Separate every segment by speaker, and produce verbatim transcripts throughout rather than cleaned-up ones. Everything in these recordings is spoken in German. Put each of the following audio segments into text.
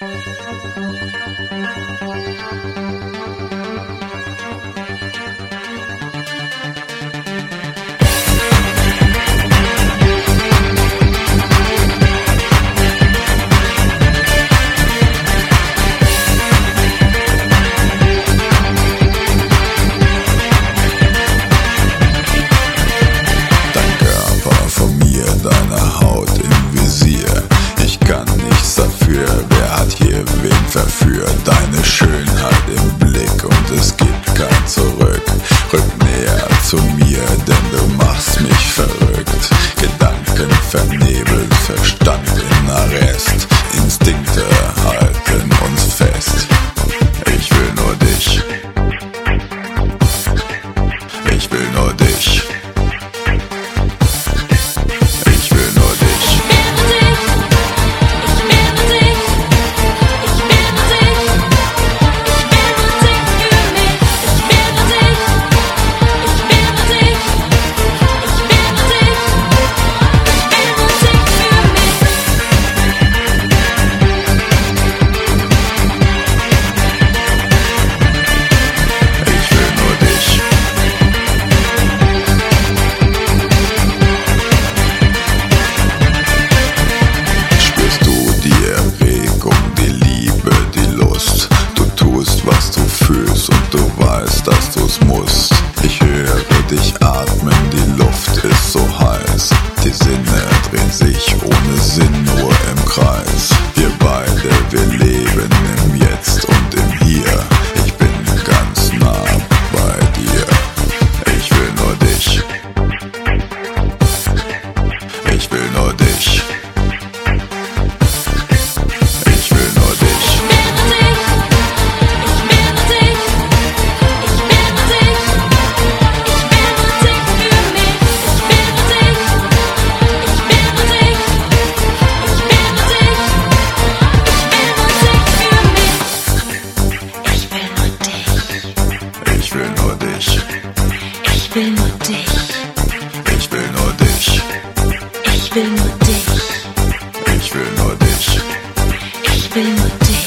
Speaker 1: Deine Haut im Visier, ich kann nichts dafür, wer hat hier wen verführt? Deine Schönheit im Blick und es gibt kein Zurück. Rück näher zu mir, denn du machst mich verrückt. Gedanken vernebelt, Verstand in Arrest, Instinkte halten uns fest. Ich will nur dich, ich will nur dich. Was du fühlst und du weißt, dass du's musst. Ich höre dich atmen, die Luft ist so heiß. Die Sinne drehen sich ohne Sinn nur im Kreis. Wir beide, wir leben im Jetzt und im Hier. Ich bin ganz nah bei dir. Ich will nur dich. Ich will nur dich. Ich will nur dich. Ich will nur dich.
Speaker 2: Ich will nur dich.
Speaker 1: Ich will nur dich.
Speaker 2: Ich will nur dich.
Speaker 1: Ich will nur dich.
Speaker 2: Ich will nur dich.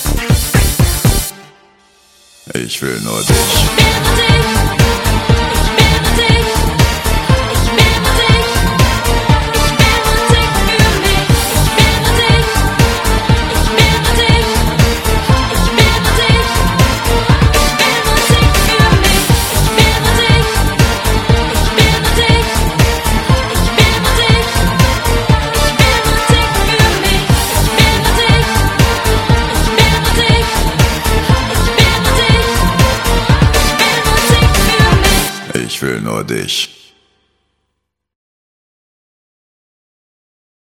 Speaker 1: Ich will nur dich.
Speaker 2: Ich will nur dich.
Speaker 1: Ich will nur dich.